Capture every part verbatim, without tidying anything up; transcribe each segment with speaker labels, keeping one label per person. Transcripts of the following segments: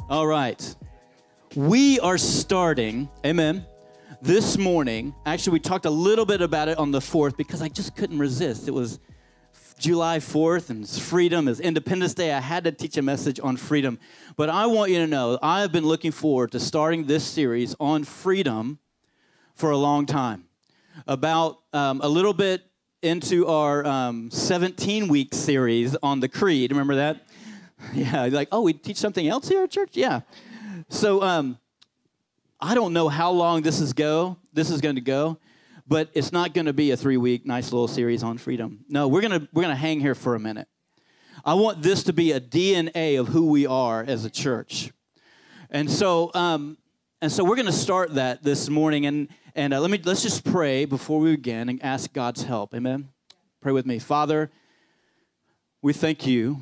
Speaker 1: All right. We are starting, amen, this morning. Actually, we talked a little bit about it on the fourth because I just couldn't resist. It was July fourth and it's freedom, it's Independence Day. I had to teach a message on freedom. But I want you to know, I have been looking forward to starting this series on freedom for a long time. About um, a little bit into our um, seventeen-week series on the Creed. Remember that? Yeah, like, oh, we teach something else here at church? Yeah. So um, I don't know how long this is go. This is going to go, but it's not going to be a three-week nice little series on freedom. No, we're gonna we're gonna hang here for a minute. I want this to be a D N A of who we are as a church, and so um, and so we're going to start that this morning. And and uh, let me let's just pray before we begin and ask God's help. Amen. Pray with me, Father. We thank you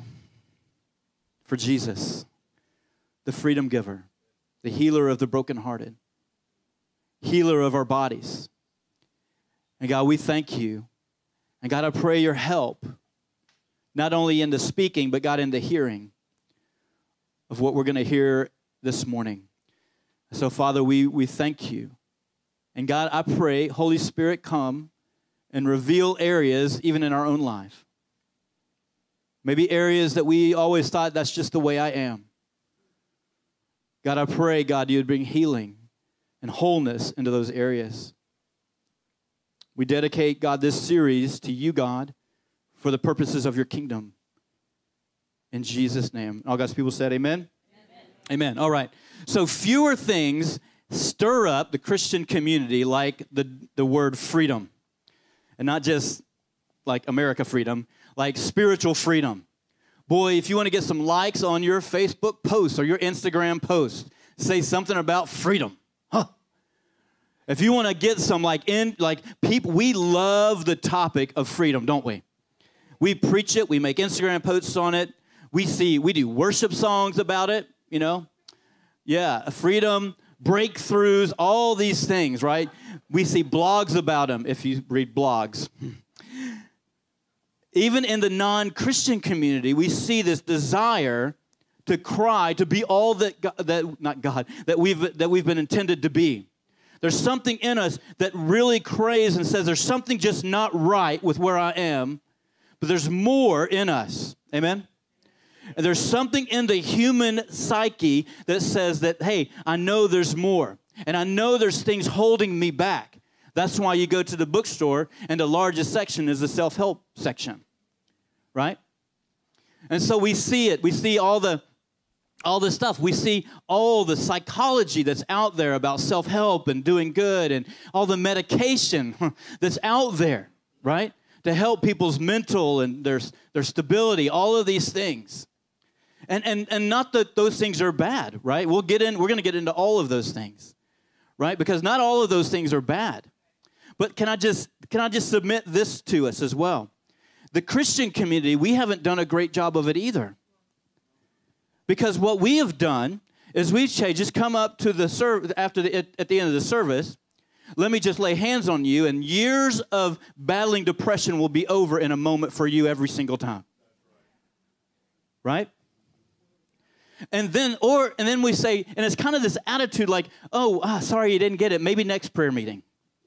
Speaker 1: for Jesus, the freedom giver, the healer of the brokenhearted, healer of our bodies. And God, we thank you. And God, I pray your help, not only in the speaking, but God, in the hearing of what we're going to hear this morning. So, Father, we, we thank you. And God, I pray, Holy Spirit, come and reveal areas even in our own life. Maybe areas that we always thought that's just the way I am. God, I pray, God, you would bring healing and wholeness into those areas. We dedicate, God, this series to you, God, for the purposes of your kingdom. In Jesus' name. All God's people said amen? Amen. Amen. All right. So fewer things stir up the Christian community like the, the word freedom. And not just like America freedom, like spiritual freedom. Boy, if you want to get some likes on your Facebook post or your Instagram post, say something about freedom. Huh. If you want to get some like in like people, we love the topic of freedom, don't we? We preach it, we make Instagram posts on it. We see we do worship songs about it, you know? Yeah, freedom, breakthroughs, all these things, right? We see blogs about them if you read blogs. Even in the non-Christian community, we see this desire to cry, to be all that, God, that not God, that we've, that we've been intended to be. There's something in us that really craves and says there's something just not right with where I am, but there's more in us. Amen? And there's something in the human psyche that says that, hey, I know there's more, and I know there's things holding me back. That's why you go to the bookstore, and the largest section is the self-help section, right? And so we see it. We see all the all the stuff. We see all the psychology that's out there about self-help and doing good and all the medication that's out there, right, to help people's mental and their, their stability, all of these things. And, and, and not that those things are bad, right? We'll get in, we're going to get into all of those things, right? Because not all of those things are bad. But can I just can I just submit this to us as well? The Christian community, we haven't done a great job of it either. Because what we have done is we've changed, just come up to the serv- after the, at, at the end of the service, let me just lay hands on you, and years of battling depression will be over in a moment for you every single time. Right? And then or and then we say, and it's kind of this attitude like, oh, ah, sorry you didn't get it, maybe next prayer meeting.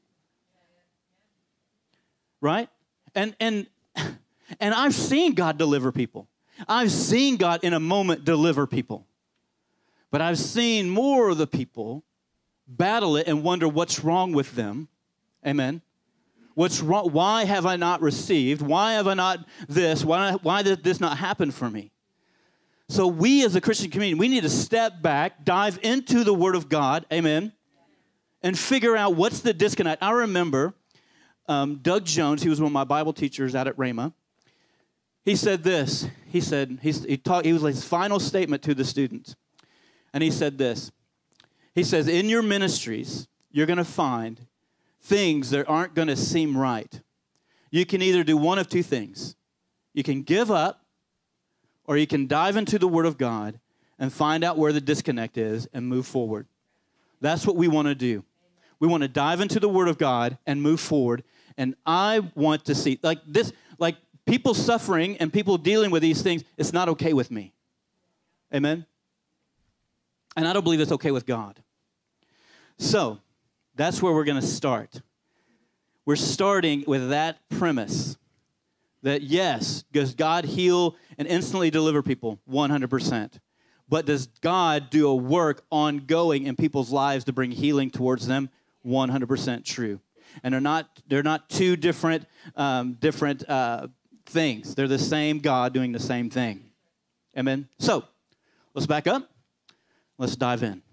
Speaker 1: Right? And and and I've seen God deliver people. I've seen God in a moment deliver people. But I've seen more of the people battle it and wonder what's wrong with them. Amen. What's wrong? Why have I not received? Why have I not this? Why, why did this not happen for me? So we as a Christian community, we need to step back, dive into the Word of God. Amen. And figure out what's the disconnect. I remember Um, Doug Jones, he was one of my Bible teachers out at Rhema. He said this. He said, he's, he, talked, he was his final statement to the students. And he said this. He says, in your ministries, you're going to find things that aren't going to seem right. You can either do one of two things. You can give up, or you can dive into the Word of God and find out where the disconnect is and move forward. That's what we want to do. We want to dive into the Word of God and move forward. And I want to see, like this, like people suffering and people dealing with these things, it's not okay with me. Amen? And I don't believe that's okay with God. So that's where we're going to start. We're starting with that premise that yes, does God heal and instantly deliver people? one hundred percent. But does God do a work ongoing in people's lives to bring healing towards them? one hundred percent true. And they're not they're not two different um, different uh, things. They're the same God doing the same thing. Amen. So let's back up. Let's dive in.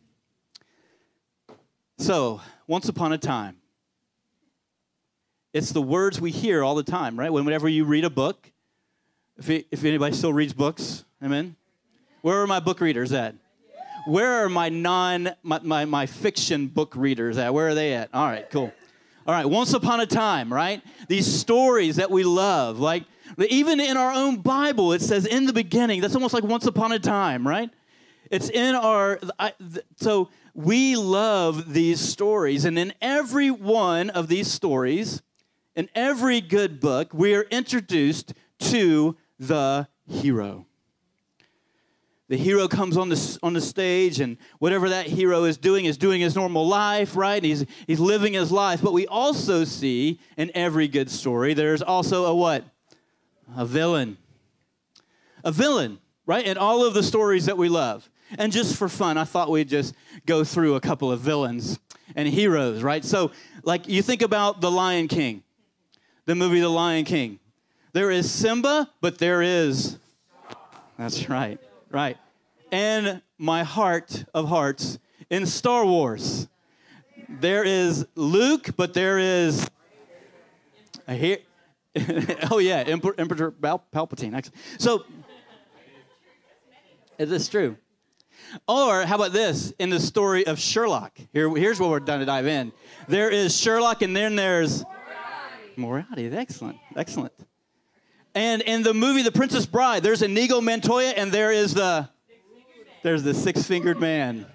Speaker 1: So once upon a time, it's the words we hear all the time, right? Whenever you read a book, if it, if anybody still reads books, amen. Where are my book readers at? Where are my non my, my my fiction book readers at? Where are they at? All right, cool. All right, once upon a time, right? These stories that we love, like even in our own Bible, it says in the beginning. That's almost like once upon a time, right? It's in our, I, th- so we love these stories. And in every one of these stories, in every good book, we are introduced to the hero. The hero comes on the, on the stage, and whatever that hero is doing is doing his normal life, right? And he's, he's living his life. But we also see in every good story, there's also a what? A villain. A villain, right? In all of the stories that we love. And just for fun, I thought we'd just go through a couple of villains and heroes, right? So, like, you think about The Lion King, the movie The Lion King. There is Simba, but there is... That's right. Right. And my heart of hearts in Star Wars. There is Luke, but there is a here. Oh yeah, Emperor, Emperor Pal- Palpatine. So it is true. Or how about this? In the story of Sherlock. Here, here's where we're done to dive in. There is Sherlock, and then there's Moriarty. Excellent. Excellent. And in the movie The Princess Bride, there's Inigo Montoya, and there is the, there's the six-fingered man.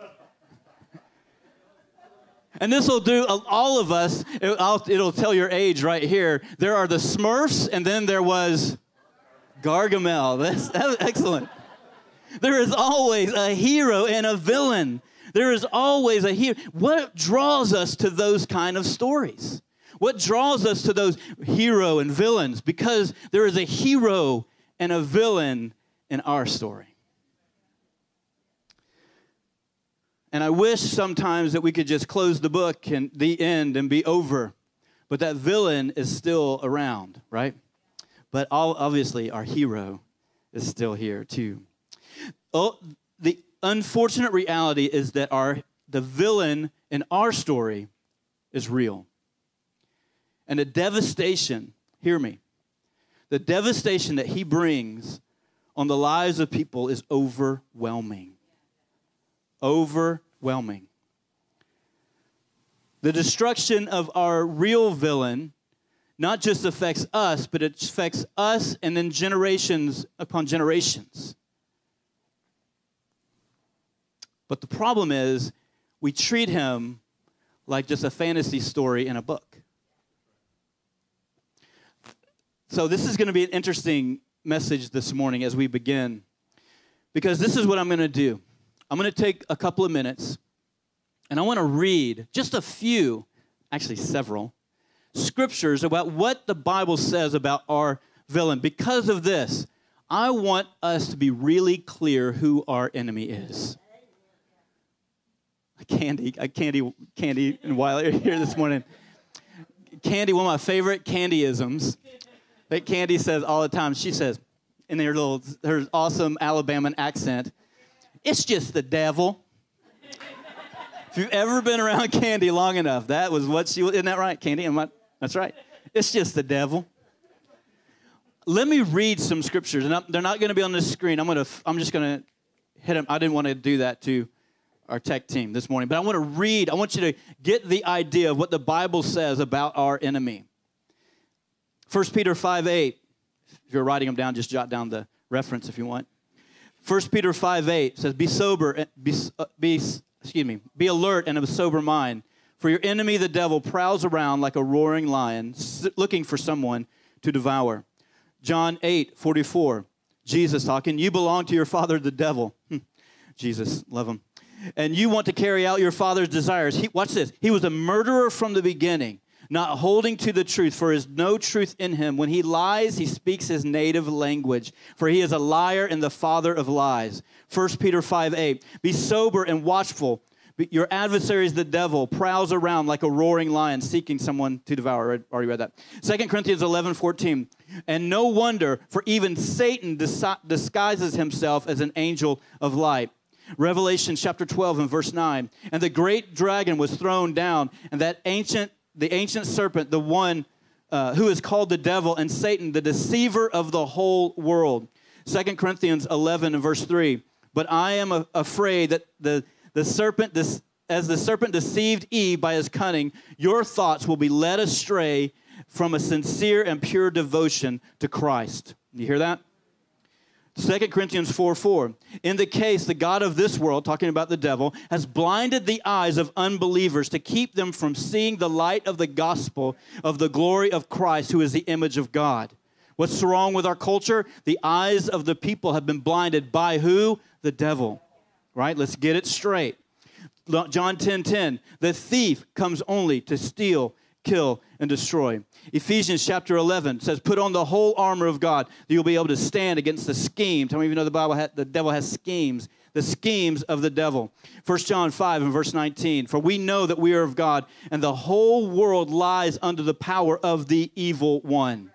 Speaker 1: And this will do all of us, it, I'll, it'll tell your age right here. There are the Smurfs, and then there was Gargamel. That's, that's excellent. There is always a hero and a villain. There is always a hero. What draws us to those kind of stories? What draws us to those hero and villains? Because there is a hero and a villain in our story. And I wish sometimes that we could just close the book and the end and be over. But that villain is still around, right? But all, obviously our hero is still here too. Oh, the unfortunate reality is that our the villain in our story is real. And the devastation, hear me, the devastation that he brings on the lives of people is overwhelming. Overwhelming. The destruction of our real villain not just affects us, but it affects us and then generations upon generations. But the problem is we treat him like just a fantasy story in a book. So this is going to be an interesting message this morning as we begin, because this is what I'm going to do. I'm going to take a couple of minutes, and I want to read just a few, actually several, scriptures about what the Bible says about our villain. Because of this, I want us to be really clear who our enemy is. Candy, Candy, Candy and Wiley are here this morning. Candy, one of my favorite Candyisms that Candy says all the time. She says, in her little, her awesome Alabama accent, "It's just the devil." If you've ever been around Candy long enough, that was what she was. Isn't that right, Candy? Am I, that's right. It's just the devil. Let me read some scriptures, and I'm, they're not going to be on the screen. I'm going to. I'm just going to hit them. I didn't want to do that to our tech team this morning, but I want to read. I want you to get the idea of what the Bible says about our enemy. First Peter five eight. If you're writing them down, just jot down the reference if you want. First Peter five eight says, "Be sober, be, uh, be, excuse me, be alert and of a sober mind, for your enemy the devil prowls around like a roaring lion, looking for someone to devour." John eight forty-four, Jesus talking, "You belong to your father the devil." Jesus, love him. And you want to carry out your father's desires. He, watch this. He was a murderer from the beginning, not holding to the truth, for there is no truth in him. When he lies, he speaks his native language, for he is a liar and the father of lies. First Peter five eight, be sober and watchful. Your adversary is the devil, prowls around like a roaring lion, seeking someone to devour. I already read that. Second Corinthians eleven fourteen, and no wonder, for even Satan dis- disguises himself as an angel of light. Revelation chapter twelve and verse nine, and the great dragon was thrown down, and that ancient, the ancient serpent, the one uh, who is called the devil and Satan, the deceiver of the whole world. Second Corinthians eleven and verse three, but I am a- afraid that the, the serpent, this, as the serpent deceived Eve by his cunning, your thoughts will be led astray from a sincere and pure devotion to Christ. You hear that? Second Corinthians four four, in the case, the God of this world, talking about the devil, has blinded the eyes of unbelievers to keep them from seeing the light of the gospel of the glory of Christ, who is the image of God. What's wrong with our culture? The eyes of the people have been blinded by who? The devil, right? Let's get it straight. John ten ten, the thief comes only to steal, kill, and destroy. Ephesians chapter eleven says, put on the whole armor of God that you'll be able to stand against the schemes. How many of you know the Bible, ha- the devil has schemes? The schemes of the devil. First John five and verse nineteen, for we know that we are of God, and the whole world lies under the power of the evil one.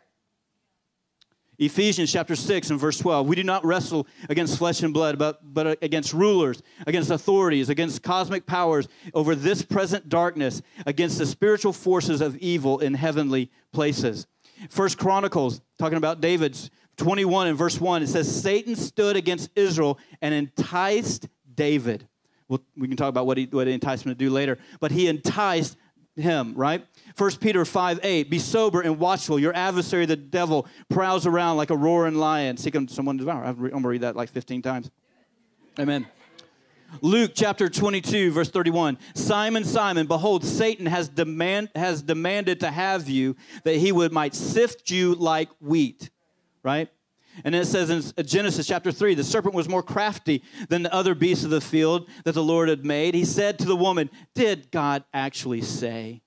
Speaker 1: Ephesians chapter six and verse twelve, we do not wrestle against flesh and blood, but, but against rulers, against authorities, against cosmic powers over this present darkness, against the spiritual forces of evil in heavenly places. First Chronicles, talking about David's twenty-one and verse one, it says, Satan stood against Israel and enticed David. Well, we can talk about what he, what he enticed him to do later, but he enticed him, right? First Peter five eight, be sober and watchful. Your adversary, the devil, prowls around like a roaring lion, seeking someone to devour. I'm going to read that like fifteen times. Amen. Luke chapter twenty-two, verse thirty-one, Simon, Simon, behold, Satan has demand has demanded to have you, that he would might sift you like wheat, right? And then it says in Genesis chapter three, the serpent was more crafty than the other beasts of the field that the Lord had made. He said to the woman, did God actually say?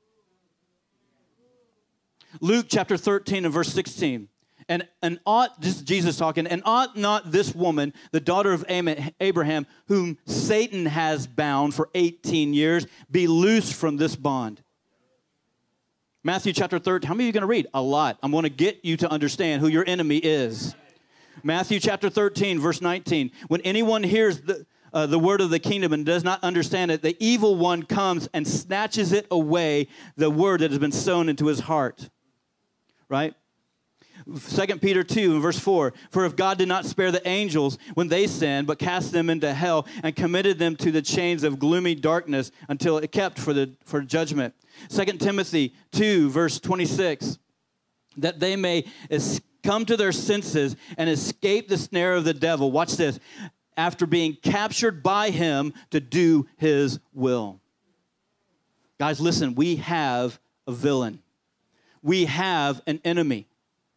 Speaker 1: Luke chapter thirteen and verse sixteen, and, and ought, this is Jesus talking, and ought not this woman, the daughter of Abraham, whom Satan has bound for eighteen years, be loosed from this bond? Matthew chapter thirteen, how many of you are going to read? A lot. I'm going to get you to understand who your enemy is. Matthew chapter thirteen, verse nineteen, when anyone hears the, uh, the word of the kingdom and does not understand it, the evil one comes and snatches it away, the word that has been sown into his heart. Right? Second Peter two and verse four, for if God did not spare the angels when they sinned, but cast them into hell and committed them to the chains of gloomy darkness until it kept for the for judgment. Second Timothy two, verse twenty-six, that they may es- come to their senses and escape the snare of the devil. Watch this. After being captured by him to do his will. Guys, listen, we have a villain. We have an enemy.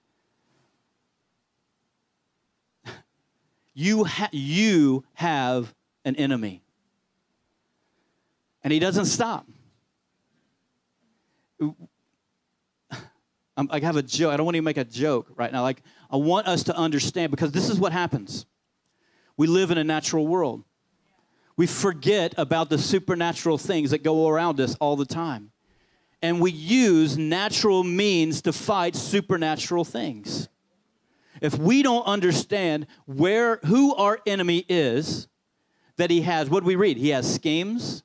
Speaker 1: You, ha- you have an enemy. And he doesn't stop. I'm, I have a joke. I don't want to make a joke right now. Like, I want us to understand, because this is what happens. We live in a natural world. We forget about the supernatural things that go around us all the time. And we use natural means to fight supernatural things. If we don't understand where, who our enemy is, that he has, what do we read? He has schemes.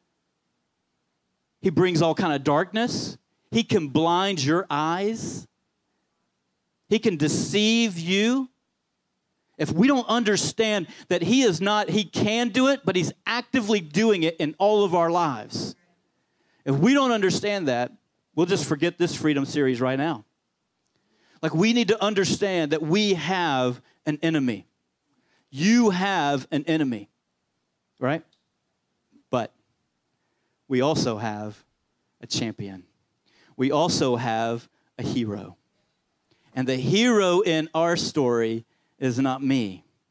Speaker 1: He brings all kind of darkness. He can blind your eyes. He can deceive you. If we don't understand that he is not, he can do it, but he's actively doing it in all of our lives. If we don't understand that, we'll just forget this Freedom Series right now. Like, we need to understand that we have an enemy. You have an enemy, right? But we also have a champion. We also have a hero. And the hero in our story is not me.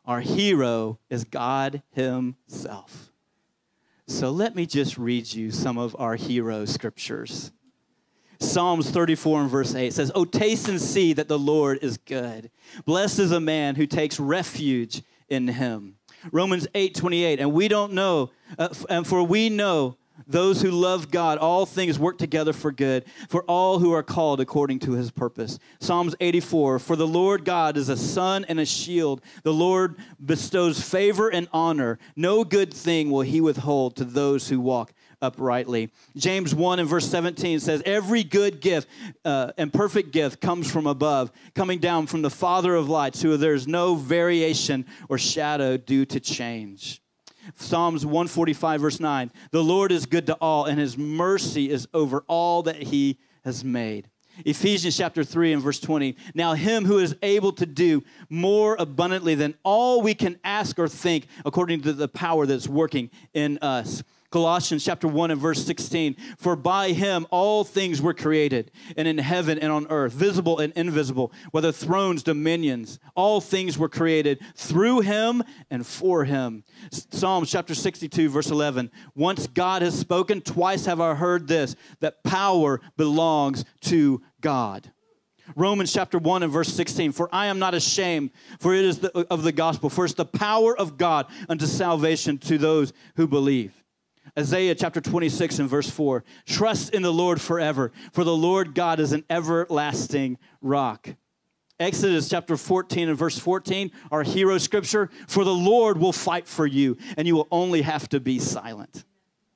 Speaker 1: Our hero is God himself. So let me just read you some of our hero scriptures. Psalms thirty-four and verse eight says, "Oh, taste and see that the Lord is good. Blessed is a man who takes refuge in him." Romans eight twenty-eight, "And we don't know, uh, and for we know those who love God, all things work together for good, for all who are called according to his purpose." Psalms eighty-four, "For the Lord God is a sun and a shield. The Lord bestows favor and honor. No good thing will he withhold to those who walk uprightly." James one and verse seventeen says, "Every good gift uh, and perfect gift comes from above, coming down from the Father of lights, who there is no variation or shadow due to change." Psalms one forty-five, verse nine, "The Lord is good to all, and his mercy is over all that he has made." Ephesians chapter three and verse twenty, "Now him who is able to do more abundantly than all we can ask or think, according to the power that's working in us." Colossians chapter one and verse sixteen, "For by him all things were created, and in heaven and on earth, visible and invisible, whether thrones, dominions, all things were created through him and for him." Psalms chapter sixty-two, verse eleven, "Once God has spoken, twice have I heard this, that power belongs to God." Romans chapter one and verse sixteen, "For I am not ashamed, for it is the, of the gospel, for it's the power of God unto salvation to those who believe." Isaiah chapter twenty-six and verse four, "Trust in the Lord forever, for the Lord God is an everlasting rock." Exodus chapter fourteen and verse fourteen, our hero scripture, "For the Lord will fight for you, and you will only have to be silent."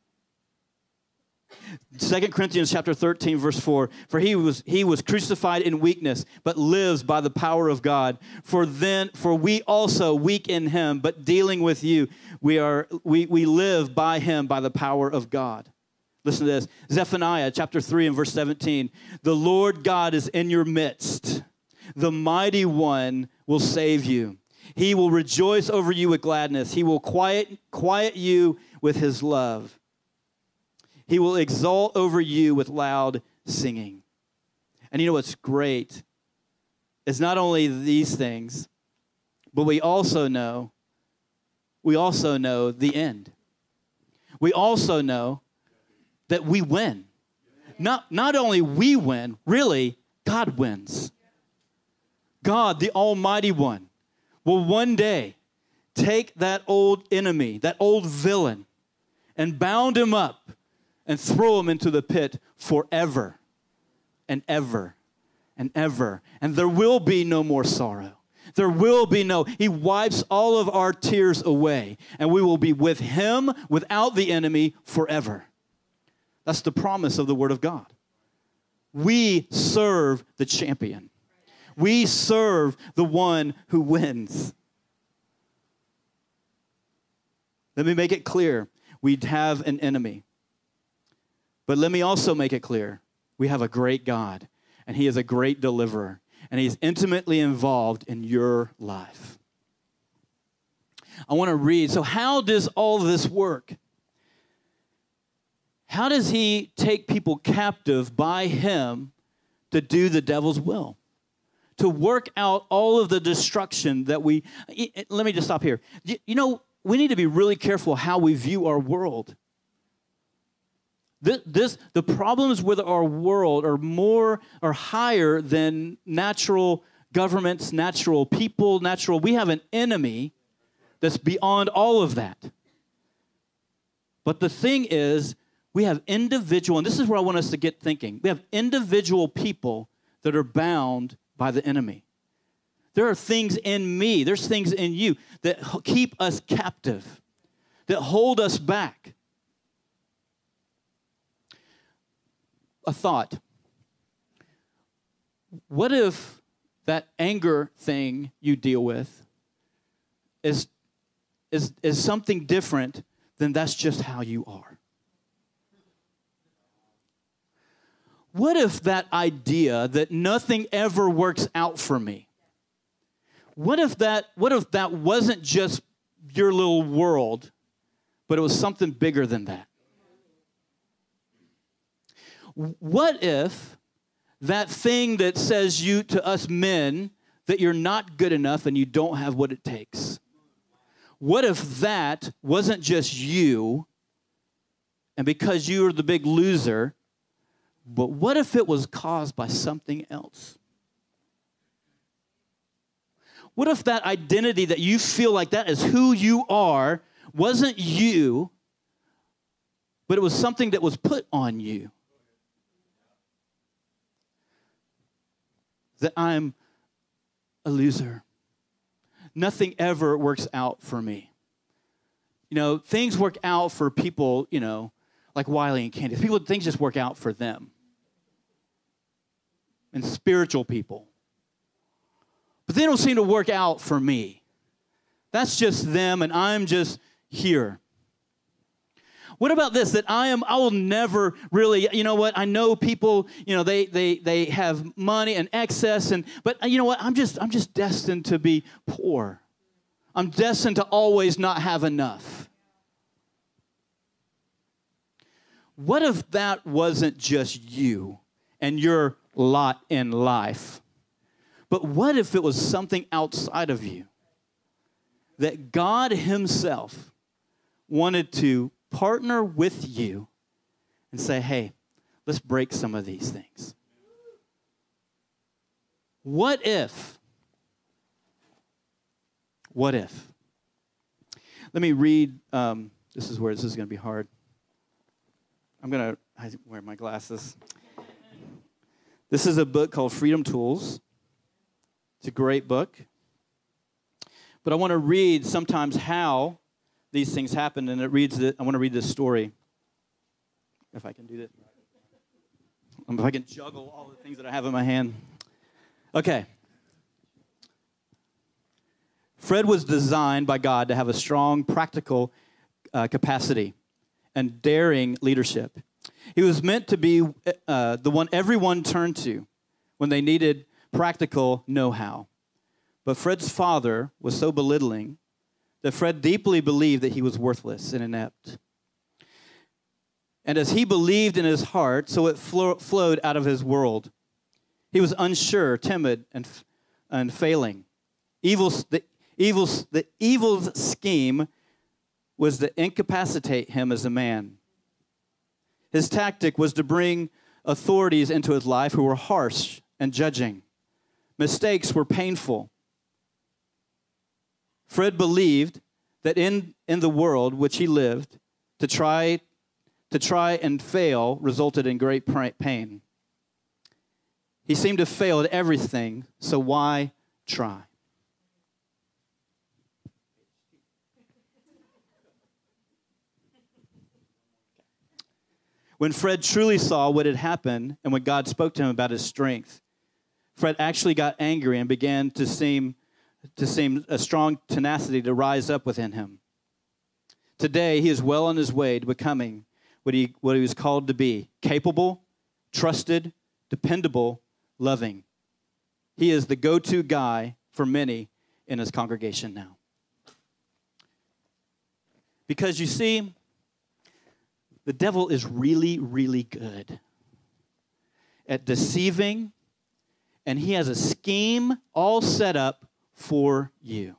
Speaker 1: Second Corinthians chapter thirteen, verse four, "For he was he was crucified in weakness, but lives by the power of God. For then, for we also weak in him, but dealing with you, we are we we live by him by the power of God." Listen to this. Zephaniah chapter three and verse seventeen, "The Lord God is in your midst. The mighty one will save you. He will rejoice over you with gladness. He will quiet quiet you with his love. He will exalt over you with loud singing." And you know what's great is not only these things, but we also know, we also know the end. We also know that we win. Not, not only we win, really, God wins. God, the Almighty One, will one day take that old enemy, that old villain, and bound him up and throw him into the pit forever and ever and ever. And there will be no more sorrow. There will be no, he wipes all of our tears away, and we will be with him without the enemy forever. That's the promise of the Word of God. We serve the champion. We serve the one who wins. Let me make it clear. We have an enemy. But let me also make it clear, we have a great God, and he is a great deliverer, and he's intimately involved in your life. I want to read, so how does all this work? How does he take people captive by him to do the devil's will? To work out all of the destruction that we, let me just stop here. You know, we need to be really careful how we view our world. This, this, the problems with our world are more or higher than natural governments, natural people, natural. We have an enemy that's beyond all of that. But the thing is, we have individual, and this is where I want us to get thinking. We have individual people that are bound by the enemy. There are things in me, there's things in you that keep us captive, that hold us back. A thought. What if that anger thing you deal with is, is, is something different than that's just how you are? What if that idea that nothing ever works out for me, what if that, what if that wasn't just your little world, but it was something bigger than that? What if that thing that says you to us men that you're not good enough and you don't have what it takes? What if that wasn't just you, and because you were the big loser, but what if it was caused by something else? What if that identity that you feel like that is who you are wasn't you, but it was something that was put on you? That I'm a loser. Nothing ever works out for me. You know, things work out for people, you know, like Wiley and Candy. People, things just work out for them. And spiritual people. But they don't seem to work out for me. That's just them, and I'm just here. What about this, that I am, I will never really, you know what, I know people, you know, they they they have money and excess, and but you know what, I'm just, I'm just destined to be poor. I'm destined to always not have enough. What if that wasn't just you and your lot in life? But what if it was something outside of you that God himself wanted to partner with you and say, hey, let's break some of these things? What if? What if? Let me read. Um, this is where this is going to be hard. I'm going to wear my glasses. This is a book called Freedom Tools. It's a great book. But I want to read sometimes how these things happen, and it reads that I want to read this story. If I can do this. If I can juggle all the things that I have in my hand. Okay. Fred was designed by God to have a strong, practical uh, capacity and daring leadership. He was meant to be uh, the one everyone turned to when they needed practical know-how. But Fred's father was so belittling that Fred deeply believed that he was worthless and inept. And as he believed in his heart, so it flo- flowed out of his world. He was unsure, timid, and, and failing. Evil, the, evil, the evil's scheme was to incapacitate him as a man. His tactic was to bring authorities into his life who were harsh and judging. Mistakes were painful. Fred believed that in, in the world which he lived, to try, to try and fail resulted in great pain. He seemed to fail at everything, so why try? When Fred truly saw what had happened and when God spoke to him about his strength, Fred actually got angry and began to seem to seem a strong tenacity to rise up within him. Today, he is well on his way to becoming what he, what he was called to be: capable, trusted, dependable, loving. He is the go-to guy for many in his congregation now. Because you see, the devil is really, really good at deceiving, and he has a scheme all set up for you.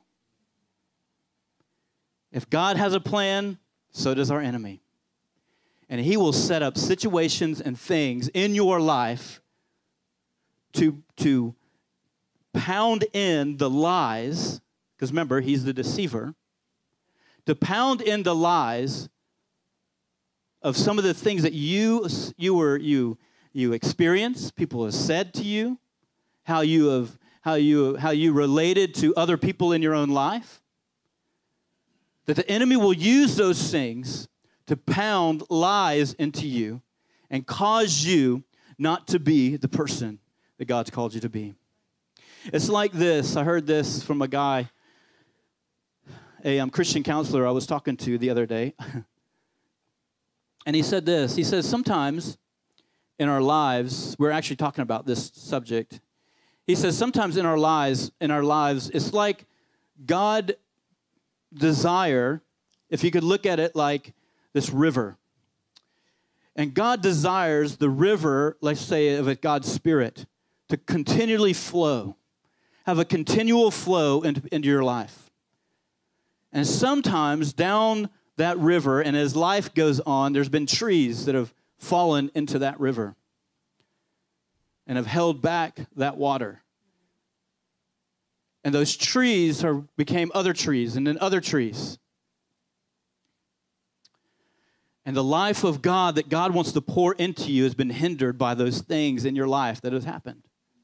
Speaker 1: If God has a plan, so does our enemy. And he will set up situations and things in your life to, to pound in the lies, because remember, he's the deceiver, to pound in the lies of some of the things that you you were you you experienced, people have said to you, how you have how you how you related to other people in your own life. That the enemy will use those things to pound lies into you and cause you not to be the person that God's called you to be. It's like this. I heard this from a guy, a um, Christian counselor I was talking to the other day. And he said this. He says, sometimes in our lives, we're actually talking about this subject. He says, sometimes in our lives, in our lives, it's like God desire, if you could look at it like this river. And God desires the river, let's say, of it, God's Spirit, to continually flow, have a continual flow into, into your life. And sometimes down that river, and as life goes on, there's been trees that have fallen into that river and have held back that water. And those trees are, became other trees and then other trees. And the life of God that God wants to pour into you has been hindered by those things in your life that have happened.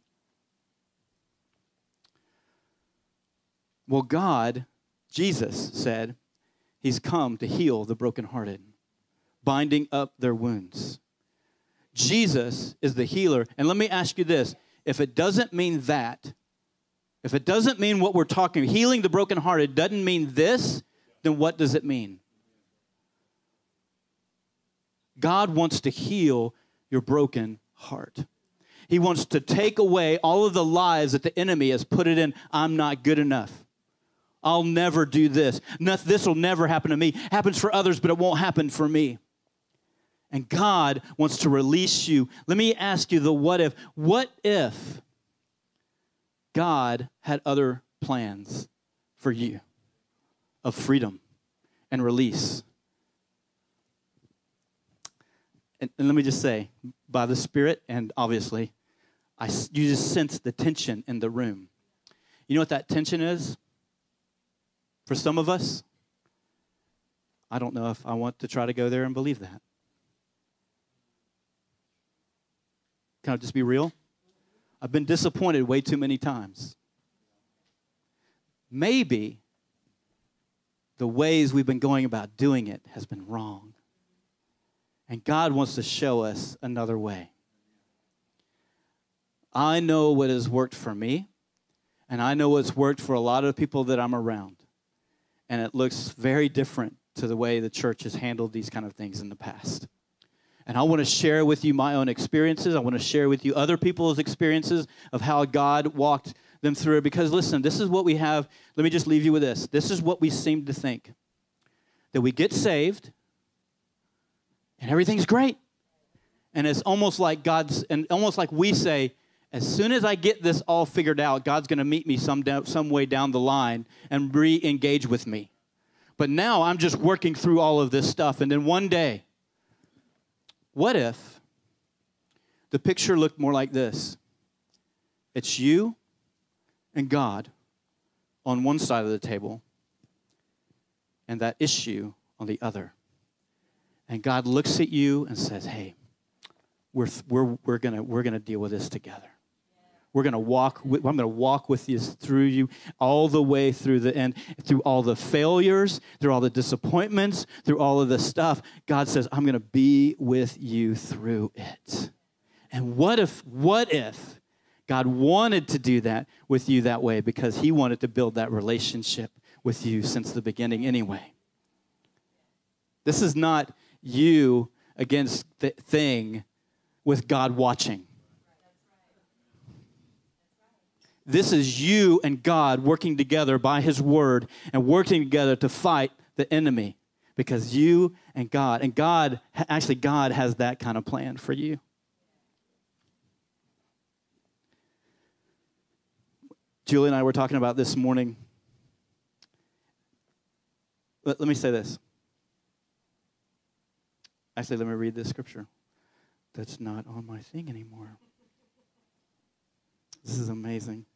Speaker 1: Well, God, Jesus said, he's come to heal the brokenhearted, binding up their wounds. Jesus is the healer. And let me ask you this. If it doesn't mean that, if it doesn't mean what we're talking, healing the brokenhearted doesn't mean this, then what does it mean? God wants to heal your broken heart. He wants to take away all of the lies that the enemy has put it in. I'm not good enough. I'll never do this. This will never happen to me. Happens for others, but it won't happen for me. And God wants to release you. Let me ask you the what if. What if God had other plans for you of freedom and release? And, and let me just say, by the Spirit, and obviously, I, you just sense the tension in the room. You know what that tension is? For some of us, I don't know if I want to try to go there and believe that. Can I just be real? I've been disappointed way too many times. Maybe the ways we've been going about doing it has been wrong. And God wants to show us another way. I know what has worked for me, and I know what's worked for a lot of people that I'm around. And it looks very different to the way the church has handled these kind of things in the past. And I want to share with you my own experiences. I want to share with you other people's experiences of how God walked them through it. Because listen, this is what we have. Let me just leave you with this. This is what we seem to think. That we get saved, and everything's great. And it's almost like God's, and almost like we say, as soon as I get this all figured out, God's going to meet me some, some way down the line and re-engage with me. But now I'm just working through all of this stuff. And then one day, what if the picture looked more like this? It's you and God on one side of the table and that issue on the other. And God looks at you and says, hey, we're, we're, we're going we're gonna deal with this together. We're going to walk, with, I'm going to walk with you through you all the way through the end, through all the failures, through all the disappointments, through all of the stuff. God says, I'm going to be with you through it. And what if, what if God wanted to do that with you that way because he wanted to build that relationship with you since the beginning anyway? This is not you against the thing with God watching. This is you and God working together by his word and working together to fight the enemy because you and God, and God, actually God has that kind of plan for you. Julie and I were talking about this morning. Let, let me say this. Actually, let me read this scripture. That's not on my thing anymore. This is amazing.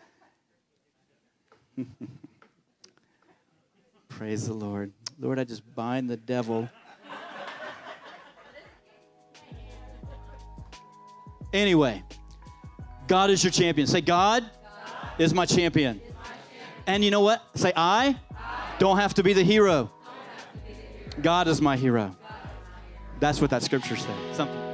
Speaker 1: Praise the Lord. Lord, I just bind the devil. Anyway, God is your champion. Say, God, God is my champion. Is my champion. And you know what? Say, I, I don't have to be the hero. Be the hero. God is my hero. That's what that scripture said. Something.